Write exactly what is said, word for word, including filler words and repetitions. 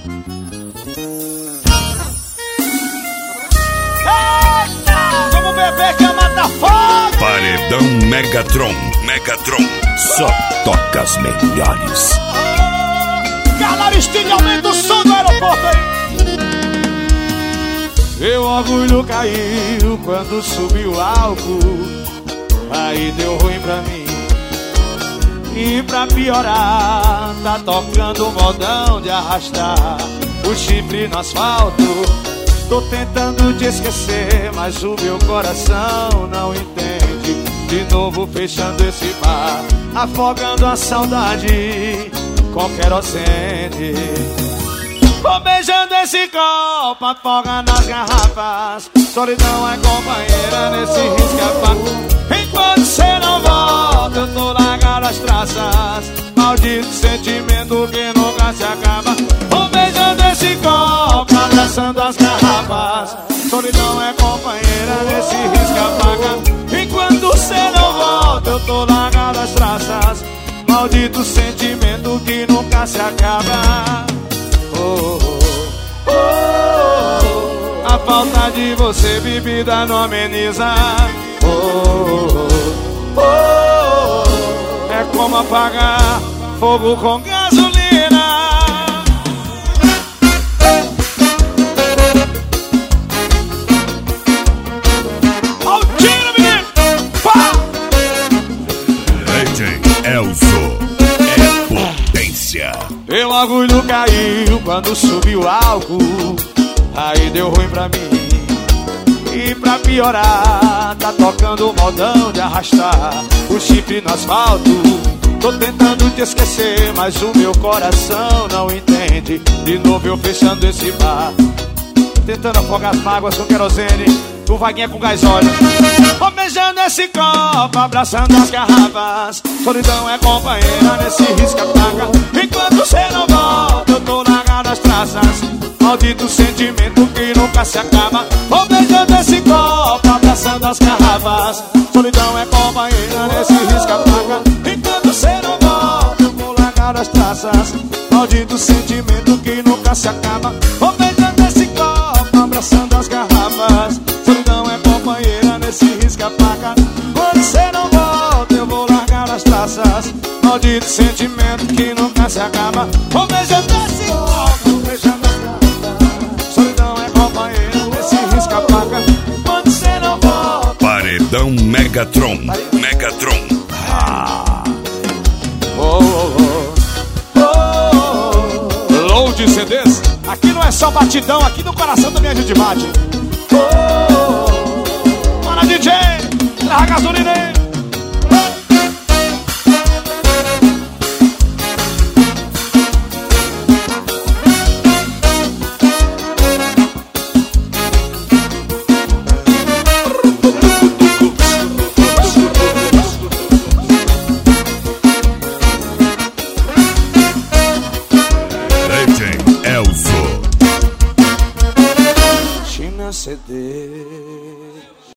Vamos beber que a mata fome. Paredão Megatron, Megatron, só toca as melhores. Galera, estilo, aumenta o som do aeroporto aí. Meu orgulho caiu quando subiu o álcool, aí deu ruim pra mim. E pra piorar, tá tocando um modão de arrastar o chifre no asfalto. Tô tentando te esquecer, mas o meu coração não entende. De novo fechando esse bar, afogando a saudade com querosene. Vou beijando esse copo, afoga nas garrafas. Solidão é companheira nesse risca-faca. Enquanto cê não volta, eu tô largado as traças. Maldito sentimento que nunca se acaba. Vou beijando esse copo, abraçando as garrafas. Solidão é companheira nesse risca-faca. Enquanto cê não volta, eu tô largado as traças. Maldito sentimento que nunca se acaba. Oh, oh, oh, a falta de você bebida não ameniza. Oh, oh, oh, é como apagar fogo com gasolina. Ó o tiro, menino! Pá! D J Elzo é potência. Meu orgulho caiu quando subiu o álcool, aí deu ruim pra mim. E pra piorar, tá tocando um modão de arrastar o chifre no asfalto. Tô tentando te esquecer, mas o meu coração não entende. De novo eu fechando esse bar, tentando afogar as mágoas com querosene. O vaguinha com gás óleo. Vou beijando esse copo, abraçando as garrafas. Solidão é companheira nesse risca-faca. Enquanto cê não volta, eu tô largado as traças. Maldito sentimento que nunca se acaba. Vou beijando esse copo, abraçando as garrafas. Solidão é companheira nesse risca-faca. Enquanto cê não volta, eu vou largar as traças. Maldito sentimento que nunca se acaba. Vou beijando esse copo, abraçando as garrafas. Solidão é companheira nesse risca-faca. Quando cê não volta, eu vou largar as traças. Maldito sentimento que nunca se acaba. Vou beijando esse copo, beijando as garrafas. Solidão é companheira nesse risca-faca. Quando cê não volta. Paredão Megatron, Megatron. Ah. Oh, oh, oh, oh. Load C Ds. Aqui não é só batidão, aqui no coração também a gente bate. Oh, oh. Bora, D J, traz a gasolina aí. D J Elzo. China C D.